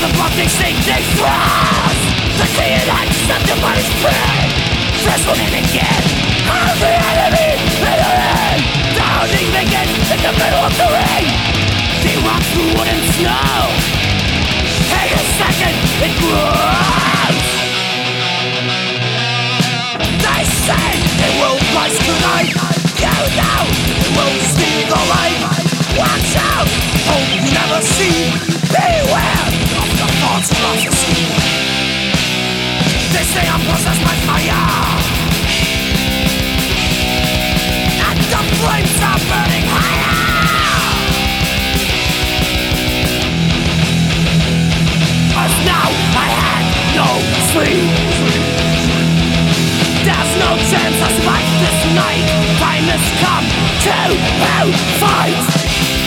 the blood they sink, they frost. The key in hand, set the body's free. Fresh one in again. I'm the enemy in the end. Downing begins in the middle of the ring. They rock through wood and snow. Hang a second, it grows. They say it will rise tonight. You know it will steal the light. Watch out, hope you never see. Beware of the false prophecy. They say I'm possessed by fire, and the flames are burning higher. As now I had no sleep. There's no chance I survive this night. Time has come to fight.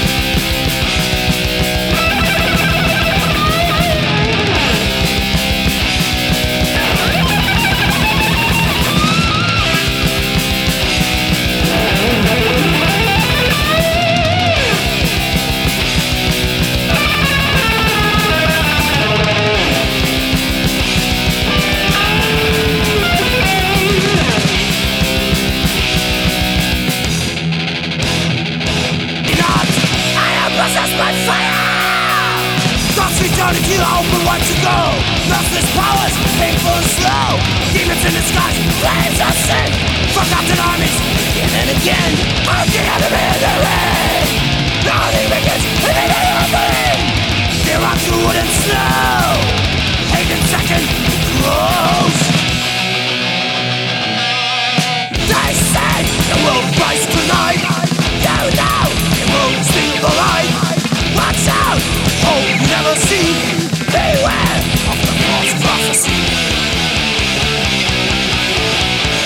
Returning to the open wide to go. Restless powers, painful and slow. Demons in the skies, flames of sin. Forgotten armies, again and again. I'm the enemy in the ring. Nothing begins in the middle of the ring. They rock through wood and snow. Hagen second, grows. They say the world rise to